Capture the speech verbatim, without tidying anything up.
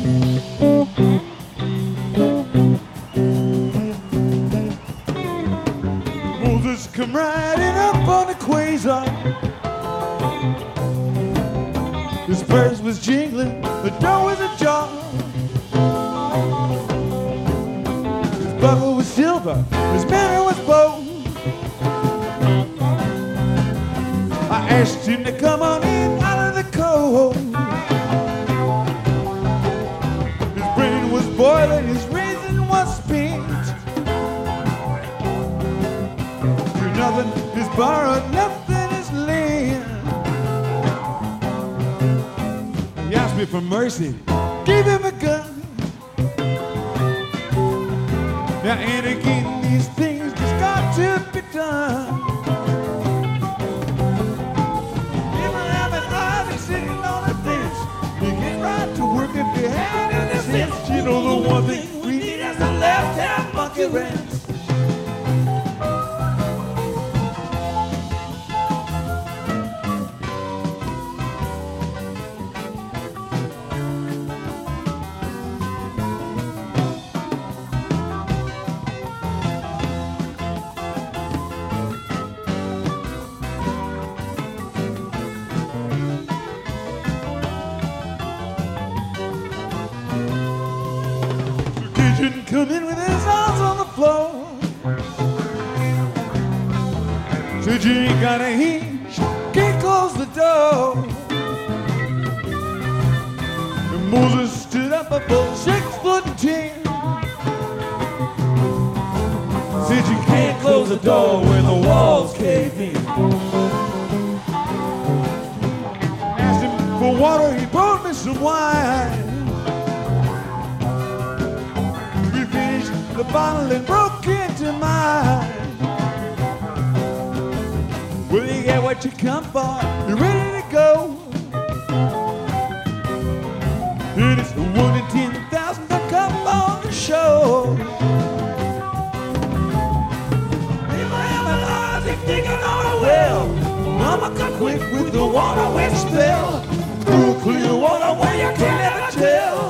Moses come riding up on the quasar. His purse was jingling, the door was ajar. His buckle was silver, his manner was bold. I asked him to come on in out of the cold. His brain was boiling, his reason was spent. You're nothing is borrowed, nothing is lent. He asked me for mercy, gave him a gun. Now and again these things just got to be done. If you had any sense, you know the one thing we need is a left-hand monkey wrench. Come in with his arms on the floor. Said you ain't got a hinge, can't close the door. And Moses stood up about six foot ten. Said you can't close the door when the walls cave in. Asked him for water, he brought me some wine. The bottle and broke into mine. Well, you get what you come for, you're ready to go. And it's the one in ten thousand to come on the show. Abraham and Isaac digging on a well. Mama got quick with the water wet spell. Through clear water where you can't ever tell.